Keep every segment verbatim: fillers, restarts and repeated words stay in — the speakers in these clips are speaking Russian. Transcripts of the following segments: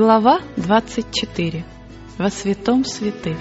Глава двадцать четыре. Во святом святых.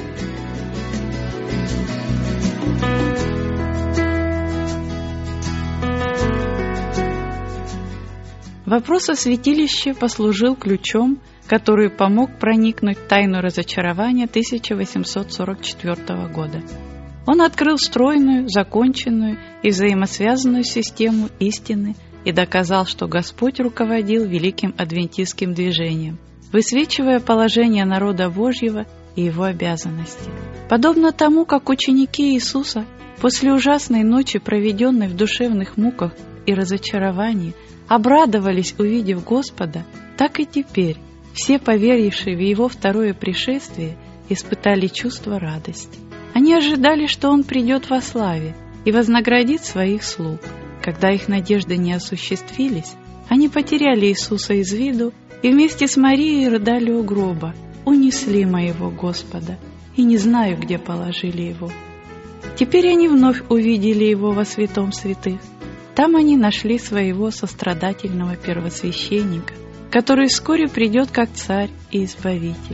Вопрос о святилище послужил ключом, который помог проникнуть в тайну разочарования тысяча восемьсот сорок четвёртого года. Он открыл стройную, законченную и взаимосвязанную систему истины и доказал, что Господь руководил великим адвентистским движением, высвечивая положение народа Божьего и его обязанности. Подобно тому, как ученики Иисуса после ужасной ночи, проведенной в душевных муках и разочаровании, обрадовались, увидев Господа, так и теперь все поверившие в Его второе пришествие испытали чувство радости. Они ожидали, что Он придет во славе и вознаградит своих слуг. Когда их надежды не осуществились, они потеряли Иисуса из виду и вместе с Марией рыдали у гроба: «Унесли моего Господа, и не знаю, где положили Его». Теперь они вновь увидели Его во святом святых. Там они нашли своего сострадательного первосвященника, который вскоре придет как царь и избавитель.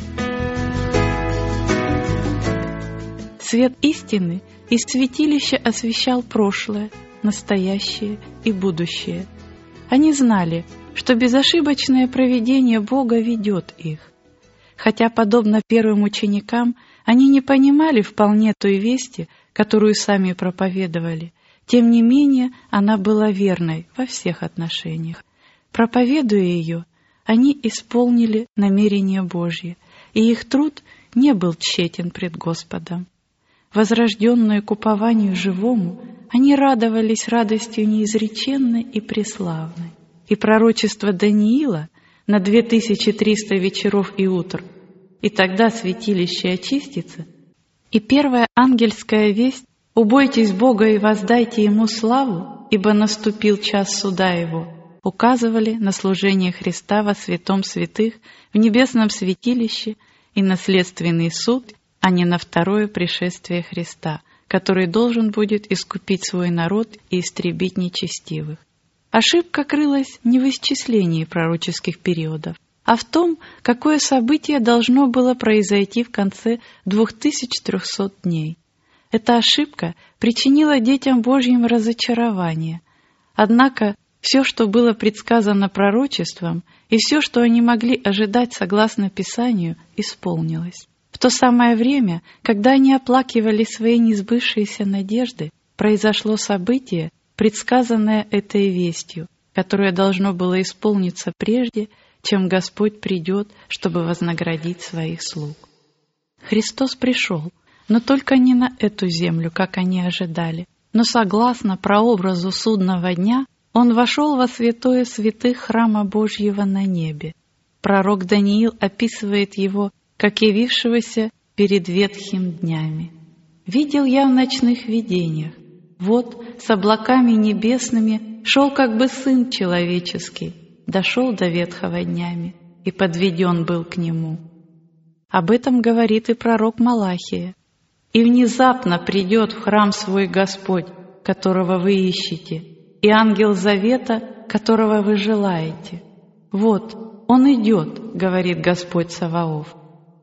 Свет истины из святилища освещал прошлое, настоящее и будущее. Они знали, что безошибочное провидение Бога ведет их. Хотя, подобно первым ученикам, они не понимали вполне той вести, которую сами проповедовали, тем не менее она была верной во всех отношениях. Проповедуя ее, они исполнили намерение Божье, и их труд не был тщетен пред Господом. Возрожденные к упованию живому, они радовались радостью неизреченной и преславной. И пророчество Даниила на две тысячи триста вечеров и утр, и тогда святилище очистится, и первая ангельская весть: «Убойтесь Бога и воздайте Ему славу, ибо наступил час суда Его», указывали на служение Христа во святом святых в небесном святилище и на следственный суд, а не на второе пришествие Христа, который должен будет искупить свой народ и истребить нечестивых. Ошибка крылась не в исчислении пророческих периодов, а в том, какое событие должно было произойти в конце двух тысяч трехсот дней. Эта ошибка причинила детям Божьим разочарование. Однако все, что было предсказано пророчеством, и все, что они могли ожидать согласно Писанию, исполнилось. В то самое время, когда они оплакивали свои несбывшиеся надежды, произошло событие, предсказанное этой вестью, которое должно было исполниться прежде, чем Господь придет, чтобы вознаградить своих слуг. Христос пришел, но только не на эту землю, как они ожидали, но согласно прообразу судного дня Он вошел во святое святых храма Божьего на небе. Пророк Даниил описывает его как явившегося перед ветхим днями. «Видел я в ночных видениях, вот с облаками небесными шел как бы Сын человеческий, дошел до ветхого днями и подведен был к Нему». Об этом говорит и пророк Малахия. «И внезапно придет в храм свой Господь, которого вы ищете, и ангел завета, которого вы желаете. Вот, Он идет, говорит Господь Саваоф».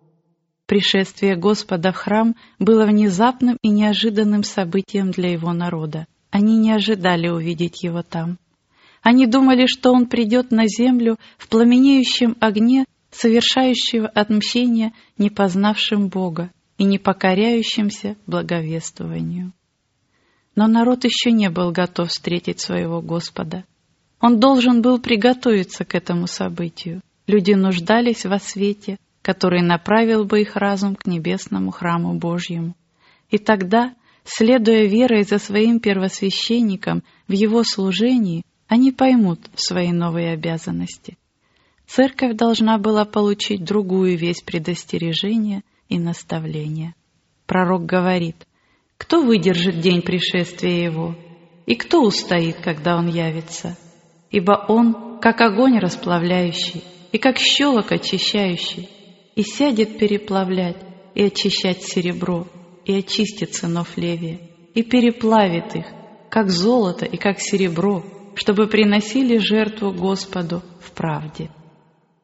Пришествие Господа в храм было внезапным и неожиданным событием для Его народа. Они не ожидали увидеть Его там. Они думали, что Он придет на землю в пламенеющем огне, совершающего отмщение не познавшим Бога и не покоряющимся благовествованию. Но народ еще не был готов встретить своего Господа. Он должен был приготовиться к этому событию. Люди нуждались во свете, который направил бы их разум к небесному храму Божьему. И тогда, следуя верой за своим первосвященником в его служении, они поймут свои новые обязанности. Церковь должна была получить другую весть предостережения и наставления. Пророк говорит: «Кто выдержит день пришествия Его? И кто устоит, когда Он явится? Ибо Он, как огонь расплавляющий, и как щелок очищающий, и сядет переплавлять и очищать серебро, и очистит сынов Левия, и переплавит их, как золото и как серебро, чтобы приносили жертву Господу в правде».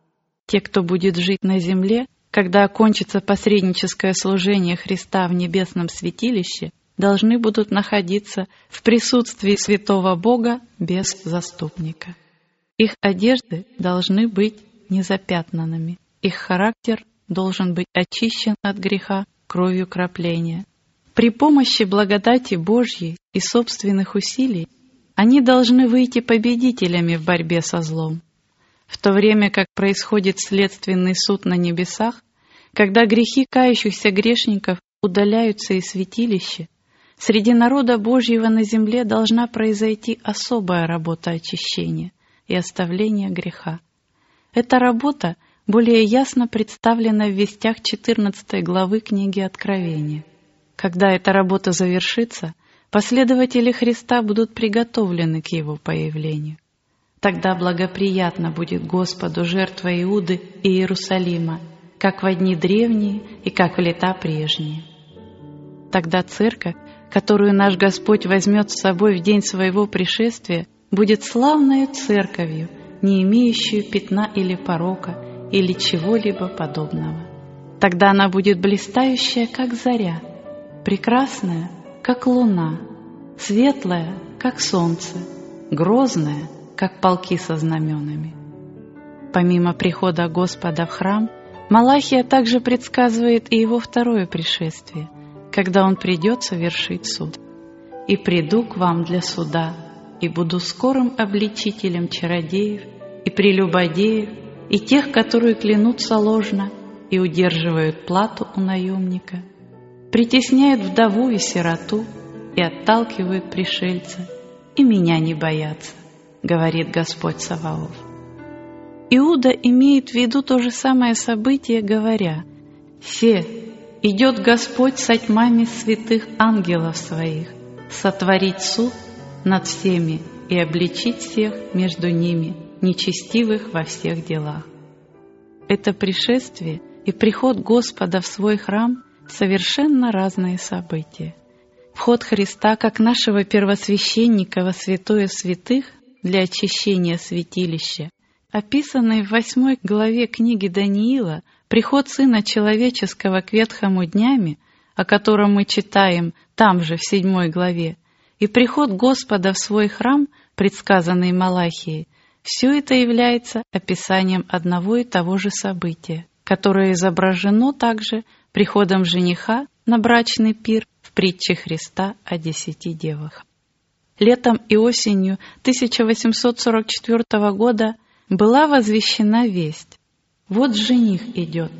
Те, кто будет жить на земле, когда окончится посредническое служение Христа в небесном святилище, должны будут находиться в присутствии святого Бога без заступника. Их одежды должны быть незапятнанными, их характер должен быть очищен от греха кровью кропления. При помощи благодати Божьей и собственных усилий они должны выйти победителями в борьбе со злом. В то время как происходит следственный суд на небесах, когда грехи кающихся грешников удаляются из святилища, среди народа Божьего на земле должна произойти особая работа очищения и оставления греха. Эта работа более ясно представлена в вестях четырнадцатой главы книги Откровения. Когда эта работа завершится, последователи Христа будут приготовлены к Его появлению. Тогда благоприятно будет Господу жертва Иуды и Иерусалима, как во дни древние и как в лета прежние. Тогда церковь, которую наш Господь возьмет с собой в день своего пришествия, будет славною церковью, не имеющую пятна или порока, или чего-либо подобного. Тогда она будет блистающая, как заря, прекрасная, как луна, светлая, как солнце, грозная, как полки со знаменами. Помимо прихода Господа в храм, Малахия также предсказывает и Его второе пришествие, когда Он придет совершить суд. «И приду к вам для суда, и буду скорым обличителем чародеев и прелюбодеев, и тех, которые клянутся ложно и удерживают плату у наемника, притесняют вдову и сироту и отталкивают пришельца, и меня не боятся, говорит Господь Саваоф». Иуда имеет в виду то же самое событие, говоря: «Се, идет Господь со тьмами святых ангелов своих, сотворить суд над всеми и обличить всех между ними, нечестивых во всех делах». Это пришествие и приход Господа в свой храм — совершенно разные события. Вход Христа, как нашего первосвященника во святое святых для очищения святилища, описанный в восьмой главе книги Даниила, приход Сына Человеческого к ветхому днями, о котором мы читаем там же в седьмой главе, и приход Господа в свой храм, предсказанный Малахией, все это является описанием одного и того же события, которое изображено также приходом жениха на брачный пир в притче Христа о десяти девах. Летом и осенью тысяча восемьсот сорок четвёртого года была возвещена весть: вот жених идет.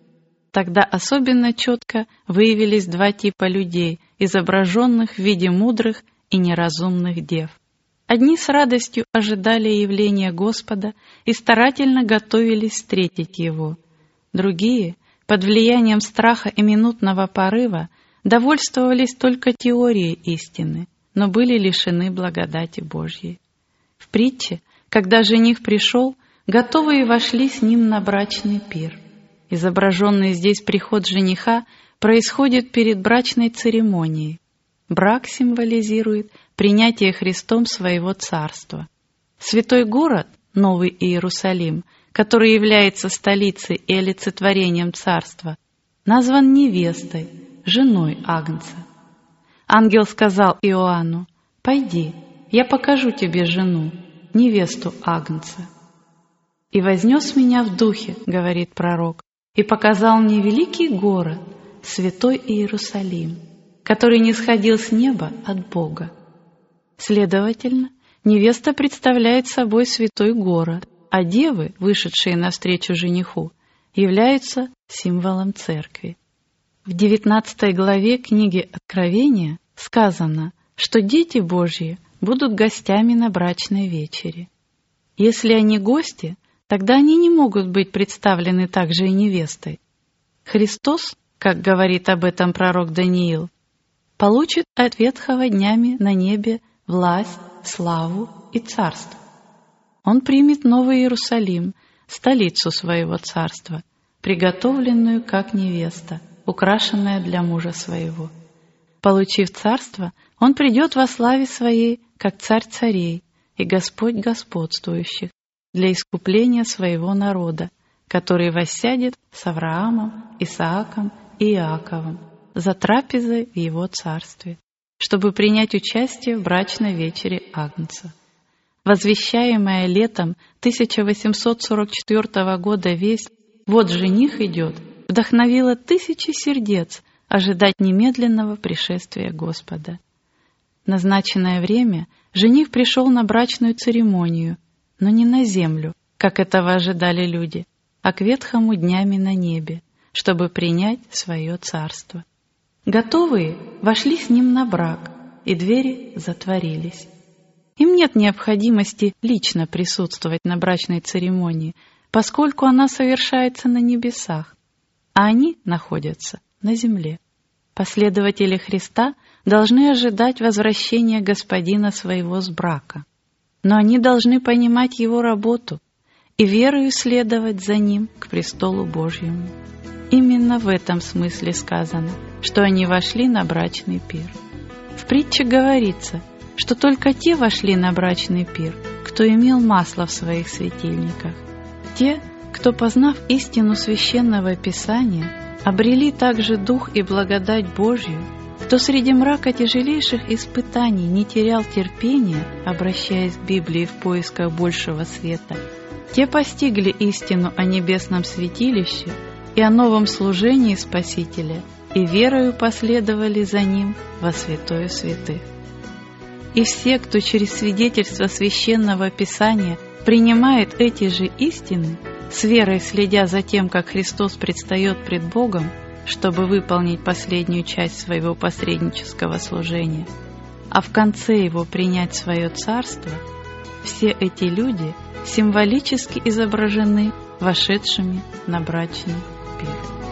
Тогда особенно четко выявились два типа людей, изображенных в виде мудрых и неразумных дев. Одни с радостью ожидали явления Господа и старательно готовились встретить Его. Другие, под влиянием страха и минутного порыва, довольствовались только теорией истины, но были лишены благодати Божьей. В притче, когда жених пришел, готовые вошли с ним на брачный пир. Изображенный здесь приход жениха происходит перед брачной церемонией. Брак символизирует принятие Христом своего царства. Святой город, Новый Иерусалим, который является столицей и олицетворением царства, назван невестой, женой Агнца. Ангел сказал Иоанну: «Пойди, я покажу тебе жену, невесту Агнца». «И вознес меня в духе, — говорит пророк, — и показал мне великий город, святой Иерусалим, который нисходил с неба от Бога». Следовательно, невеста представляет собой святой город, а девы, вышедшие навстречу жениху, являются символом церкви. В девятнадцатой главе книги Откровения сказано, что дети Божьи будут гостями на брачной вечере. Если они гости, тогда они не могут быть представлены также и невестой. Христос, как говорит об этом пророк Даниил, получит от ветхого днями на небе власть, славу и царство. Он примет Новый Иерусалим, столицу своего царства, приготовленную как невеста, украшенная для мужа своего. Получив царство, он придет во славе своей, как царь царей и Господь господствующих, для искупления своего народа, который воссядет с Авраамом, Исааком и Иаковом за трапезой в его царстве, чтобы принять участие в брачной вечере Агнца. Возвещаемая летом тысяча восемьсот сорок четвёртого года весть «Вот жених идет» вдохновила тысячи сердец ожидать немедленного пришествия Господа. В назначенное время жених пришел на брачную церемонию, но не на землю, как этого ожидали люди, а к ветхому днями на небе, чтобы принять свое царство. Готовые вошли с ним на брак, и двери затворились. Им нет необходимости лично присутствовать на брачной церемонии, поскольку она совершается на небесах, а они находятся на земле. Последователи Христа должны ожидать возвращения Господина своего с брака, но они должны понимать Его работу и верою следовать за Ним к престолу Божьему. Именно в этом смысле сказано, что они вошли на брачный пир. В притче говорится, что только те вошли на брачный пир, кто имел масло в своих светильниках. Те, кто, познав истину Священного Писания, обрели также дух и благодать Божью, кто среди мрака тяжелейших испытаний не терял терпения, обращаясь к Библии в поисках большего света, те постигли истину о небесном святилище и о новом служении Спасителя, и верою последовали за Ним во святое святых. И все, кто через свидетельство Священного Писания принимает эти же истины, с верой следя за тем, как Христос предстает пред Богом, чтобы выполнить последнюю часть своего посреднического служения, а в конце его принять свое царство, все эти люди символически изображены вошедшими на брачный пир.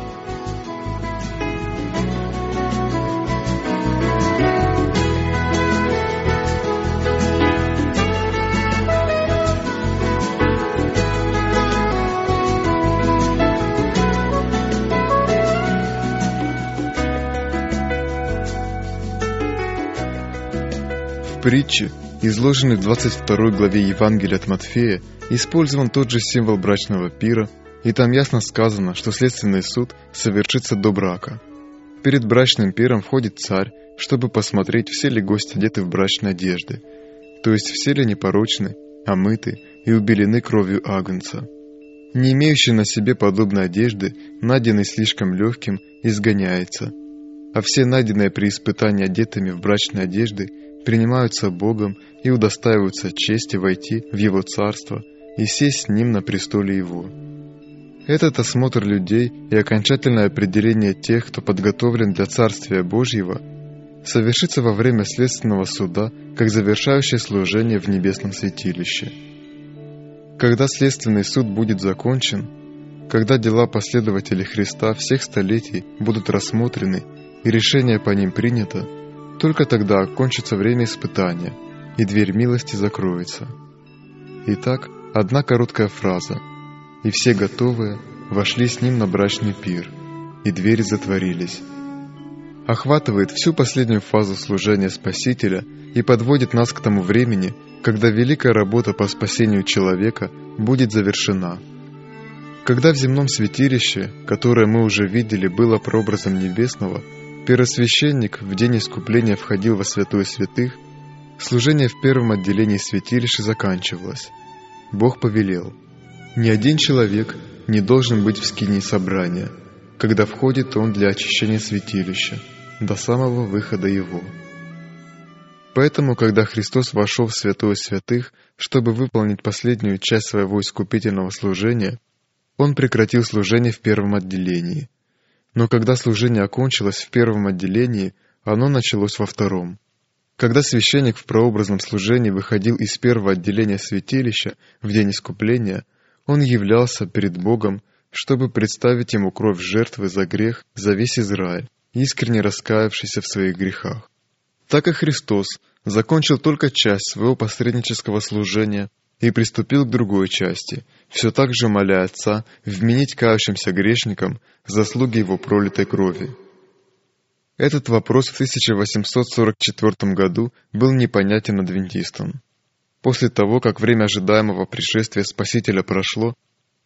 В притче, изложенной в двадцать второй главе Евангелия от Матфея, использован тот же символ брачного пира, и там ясно сказано, что следственный суд совершится до брака. Перед брачным пиром входит царь, чтобы посмотреть, все ли гости одеты в брачные одежды, то есть все ли непорочны, омыты и убелены кровью агнца. Не имеющий на себе подобной одежды, найденный слишком легким, изгоняется, а все найденные при испытании одетыми в брачные одежды принимаются Богом и удостаиваются чести войти в Его Царство и сесть с Ним на престоле Его. Этот осмотр людей и окончательное определение тех, кто подготовлен для Царствия Божьего, совершится во время следственного суда, как завершающее служение в небесном святилище. Когда следственный суд будет закончен, когда дела последователей Христа всех столетий будут рассмотрены и решение по ним принято, только тогда окончится время испытания, и дверь милости закроется. Итак, одна короткая фраза: «И все готовые вошли с ним на брачный пир, и двери затворились», охватывает всю последнюю фазу служения Спасителя и подводит нас к тому времени, когда великая работа по спасению человека будет завершена. Когда в земном святилище, которое мы уже видели, было прообразом небесного, первосвященник в день искупления входил во святое святых, служение в первом отделении святилища заканчивалось. Бог повелел: ни один человек не должен быть в скинии собрания, когда входит он для очищения святилища, до самого выхода его. Поэтому, когда Христос вошел в святое святых, чтобы выполнить последнюю часть своего искупительного служения, Он прекратил служение в первом отделении. Но когда служение окончилось в первом отделении, оно началось во втором. Когда священник в прообразном служении выходил из первого отделения святилища в день искупления, он являлся перед Богом, чтобы представить ему кровь жертвы за грех за весь Израиль, искренне раскаявшийся в своих грехах. Так и Христос закончил только часть своего посреднического служения и приступил к другой части, все так же моля Отца вменить кающимся грешникам заслуги Его пролитой крови. Этот вопрос в тысяча восемьсот сорок четвёртом году был непонятен адвентистам. После того, как время ожидаемого пришествия Спасителя прошло,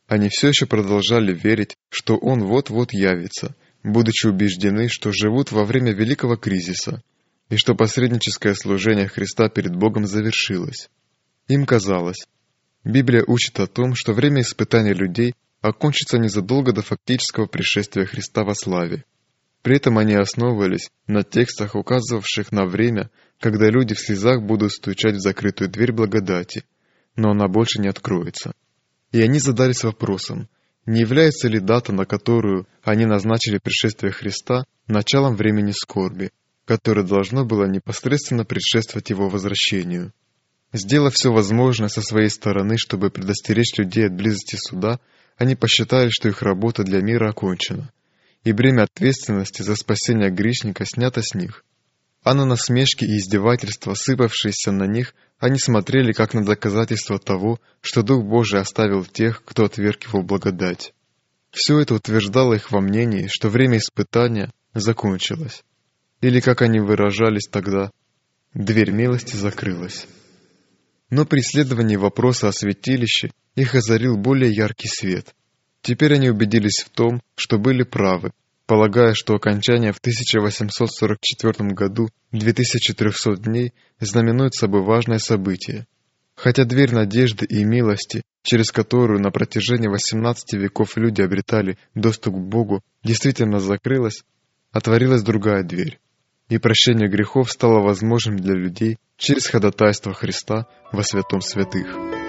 они все еще продолжали верить, что Он вот-вот явится, будучи убеждены, что живут во время великого кризиса, и что посредническое служение Христа перед Богом завершилось. Им казалось, Библия учит о том, что время испытания людей окончится незадолго до фактического пришествия Христа во славе. При этом они основывались на текстах, указывавших на время, когда люди в слезах будут стучать в закрытую дверь благодати, но она больше не откроется. И они задались вопросом, не является ли дата, на которую они назначили пришествие Христа, началом времени скорби, которое должно было непосредственно предшествовать Его возвращению. Сделав все возможное со своей стороны, чтобы предостеречь людей от близости суда, они посчитали, что их работа для мира окончена, и бремя ответственности за спасение грешника снято с них. А на насмешки и издевательства, сыпавшиеся на них, они смотрели как на доказательство того, что Дух Божий оставил тех, кто отверг Его благодать. Все это утверждало их во мнении, что время испытания закончилось. Или, как они выражались тогда, «дверь милости закрылась». Но при исследовании вопроса о святилище их озарил более яркий свет. Теперь они убедились в том, что были правы, полагая, что окончание в тысяча восемьсот сорок четвёртом году две тысячи трёхсот дней знаменует собой важное событие. Хотя дверь надежды и милости, через которую на протяжении восемнадцати веков люди обретали доступ к Богу, действительно закрылась, отворилась другая дверь, и прощение грехов стало возможным для людей через ходатайство Христа во святом святых.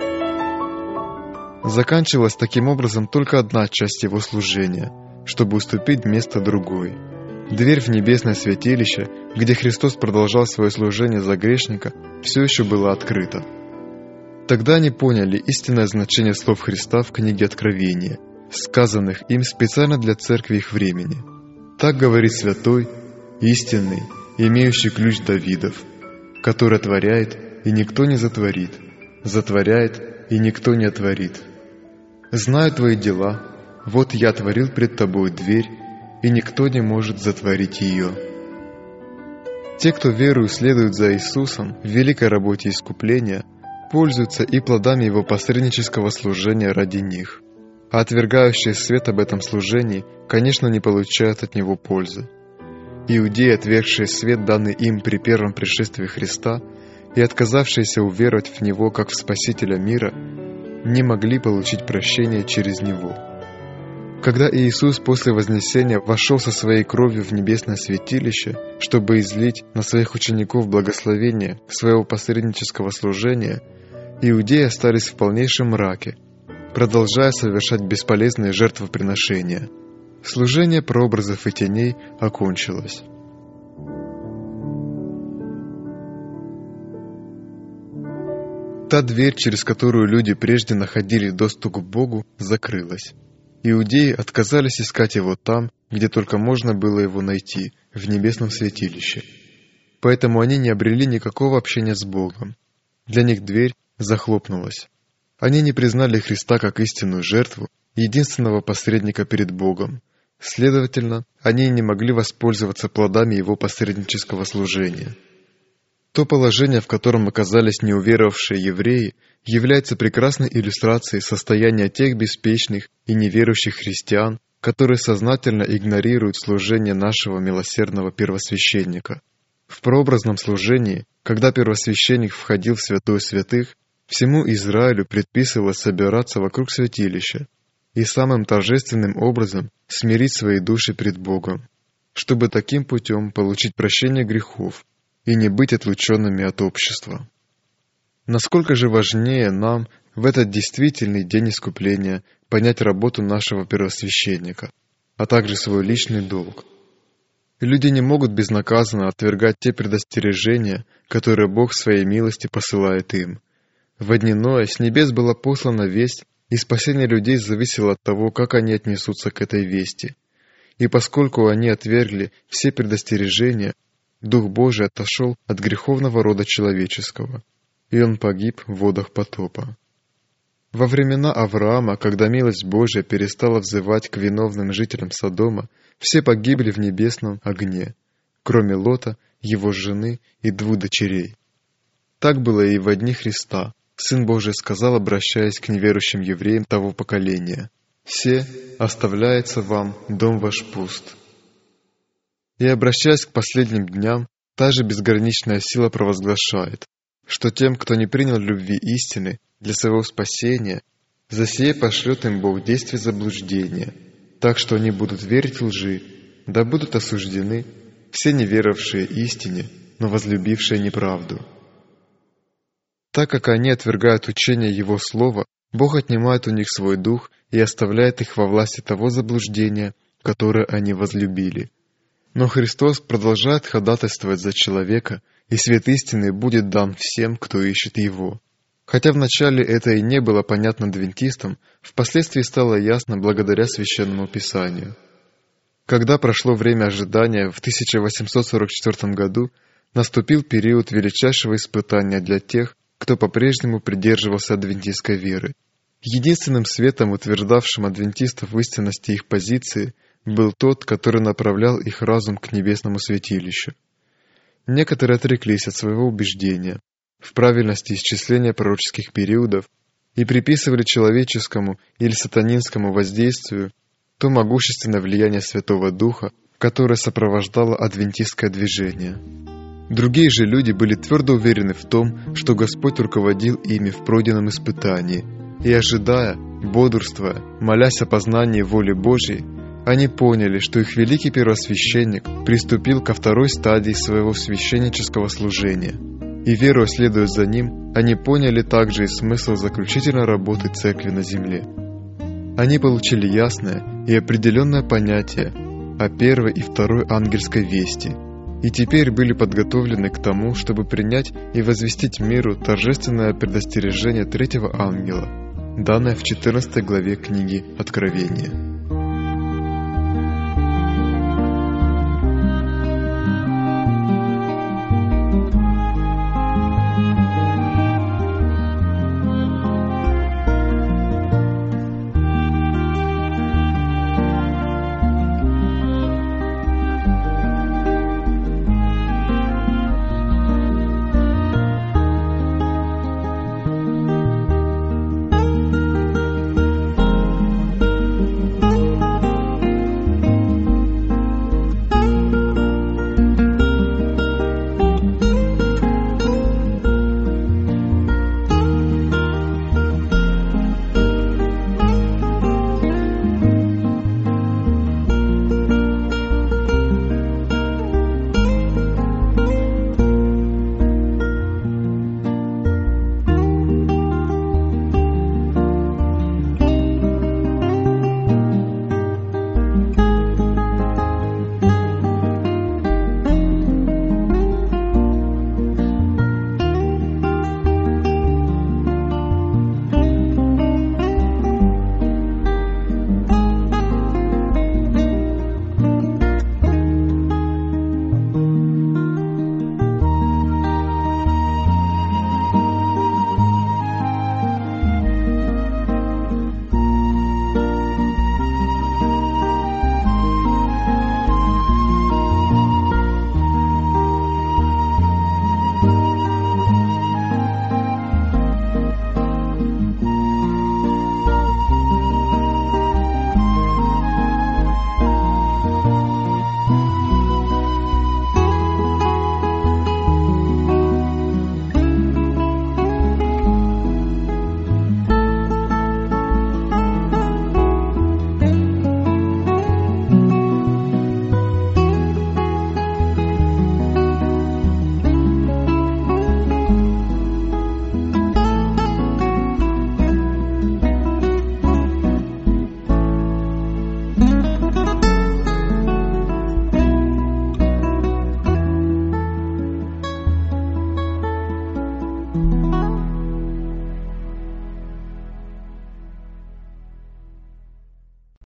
Заканчивалась таким образом только одна часть Его служения, чтобы уступить место другой. Дверь в небесное святилище, где Христос продолжал свое служение за грешника, все еще была открыта. Тогда они поняли истинное значение слов Христа в книге Откровения, сказанных им специально для церкви их времени. Так говорит святой, истинный, имеющий ключ Давидов, который отворяет, и никто не затворит, затворяет, и никто не отворит. Знаю твои дела, вот я отворил пред тобой дверь, и никто не может затворить ее. Те, кто верою следует за Иисусом в великой работе искупления, пользуются и плодами Его посреднического служения ради них, а отвергающие свет об этом служении, конечно, не получают от него пользы. Иудеи, отвергшие свет, данный им при первом пришествии Христа, и отказавшиеся уверовать в Него как в Спасителя мира, не могли получить прощение через Него. Когда Иисус после вознесения вошел со своей кровью в небесное святилище, чтобы излить на своих учеников благословение своего посреднического служения, иудеи остались в полнейшем мраке, продолжая совершать бесполезные жертвоприношения. Служение прообразов и теней окончилось. Та дверь, через которую люди прежде находили доступ к Богу, закрылась. Иудеи отказались искать Его там, где только можно было Его найти, в небесном святилище. Поэтому они не обрели никакого общения с Богом. Для них дверь захлопнулась. Они не признали Христа как истинную жертву, единственного посредника перед Богом. Следовательно, они не могли воспользоваться плодами Его посреднического служения. То положение, в котором оказались неуверовавшие евреи, является прекрасной иллюстрацией состояния тех беспечных и неверующих христиан, которые сознательно игнорируют служение нашего милосердного первосвященника. В прообразном служении, когда первосвященник входил в святое святых, всему Израилю предписывалось собираться вокруг святилища и самым торжественным образом смирить свои души пред Богом, чтобы таким путем получить прощение грехов и не быть отлученными от общества. Насколько же важнее нам в этот действительный день искупления понять работу нашего первосвященника, а также свой личный долг. Люди не могут безнаказанно отвергать те предостережения, которые Бог в своей милости посылает им. В дни Ноя с небес была послана весть, и спасение людей зависело от того, как они отнесутся к этой вести. И поскольку они отвергли все предостережения, Дух Божий отошел от греховного рода человеческого, и он погиб в водах потопа. Во времена Авраама, когда милость Божия перестала взывать к виновным жителям Содома, все погибли в небесном огне, кроме Лота, его жены и двух дочерей. Так было и во дни Христа, Сын Божий сказал, обращаясь к неверующим евреям того поколения: «Се оставляется вам, дом ваш пуст». И, обращаясь к последним дням, та же безграничная сила провозглашает, что тем, кто не принял любви истины для своего спасения, за сие пошлет им Бог действие заблуждения, так что они будут верить лжи, да будут осуждены все неверовавшие истине, но возлюбившие неправду. Так как они отвергают учение Его Слова, Бог отнимает у них свой дух и оставляет их во власти того заблуждения, которое они возлюбили. Но Христос продолжает ходатайствовать за человека, и свет истины будет дан всем, кто ищет Его. Хотя вначале это и не было понятно адвентистам, впоследствии стало ясно благодаря Священному Писанию. Когда прошло время ожидания в тысяча восемьсот сорок четвёртом году, наступил период величайшего испытания для тех, кто по-прежнему придерживался адвентистской веры. Единственным светом, утверждавшим адвентистов в истинности их позиции, был тот, который направлял их разум к небесному святилищу. Некоторые отреклись от своего убеждения в правильности исчисления пророческих периодов и приписывали человеческому или сатанинскому воздействию то могущественное влияние Святого Духа, которое сопровождало адвентистское движение. Другие же люди были твердо уверены в том, что Господь руководил ими в пройденном испытании, и, ожидая, бодрствуя, молясь о познании воли Божьей, они поняли, что их великий первосвященник приступил ко второй стадии своего священнического служения, и, веруя, следуя за ним, они поняли также и смысл заключительной работы Церкви на земле. Они получили ясное и определенное понятие о первой и второй ангельской вести, и теперь были подготовлены к тому, чтобы принять и возвестить миру торжественное предостережение третьего ангела, данное в четырнадцатой главе книги Откровения.